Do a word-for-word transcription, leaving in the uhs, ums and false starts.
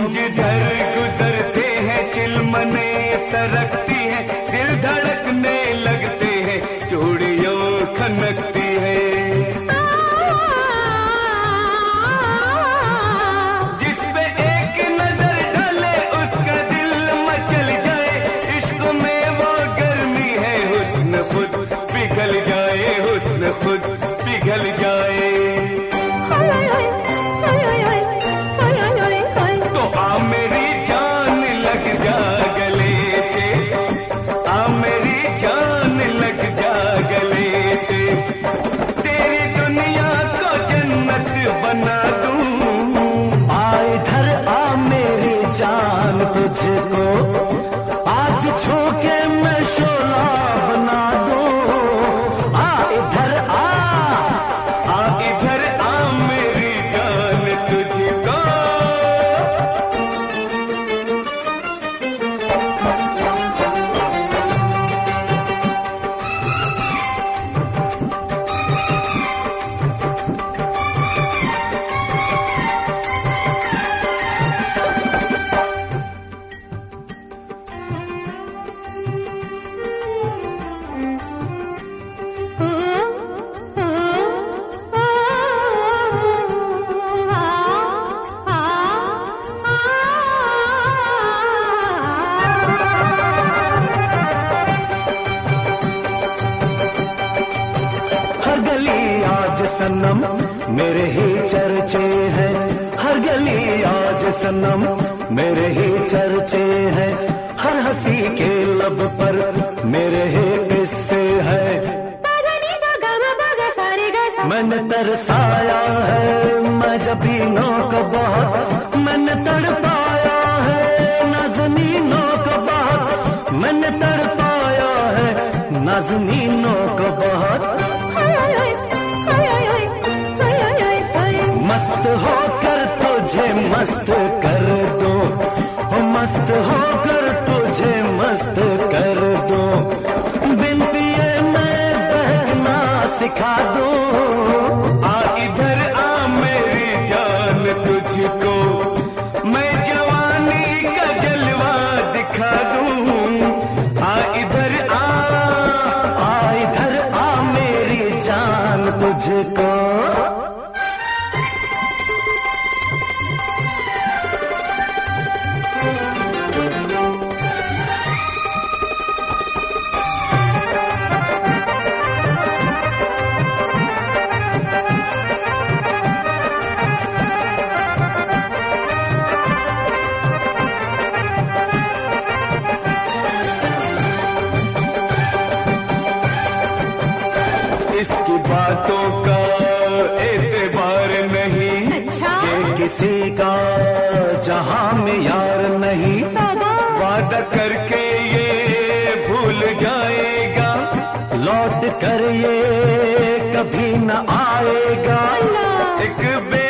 जिधर गुजरते हैं चिलमने सरकती है, दिल धड़कने लगते हैं, चूड़ियों खनकती है। जिस पे एक नजर डाले उसका दिल मचल जाए, इश्क में वो गर्मी है, हुस्न खुद पिघल जाए, हुस्न खुद पिघल जाए। तो आ मेरी जान लग जा गले से, आ मेरी जान लग जा गले से, तेरी दुनिया को जन्नत बना दूं। आ इधर आ मेरी जान तुझको आज छू के मैं शोला बना दूं। आ इधर आ, आ इधर आ मेरी जान तुझको। हर गली आज सनम मेरे ही चर्चे हैं, हर गली आज सनम मेरे ही चर्चे हैं, हर हंसी के लब पर मेरे ही किस्से हैं। मैंने तरसाया है मजबीनों को बहुत, मैंने तड़पाया है नाज़नीनों को बहुत, मैंने तड़पाया है नाज़नीनों को बहुत। मस्त होकर तुझे मस्त कर दो, मस्त होकर तुझे मस्त कर दो, बिन पिए मैं बहना सिखा दो। आ इधर आ मेरी जान तुझको, मैं जवानी का जलवा दिखा दूं। आ इधर आ, आ इधर आ मेरी जान तुझको। इसकी बातों का एतबार नहीं, अच्छा? ये किसी का जहां में यार नहीं, वादा करके ये भूल जाएगा, लौट कर ये कभी न आएगा। एक बे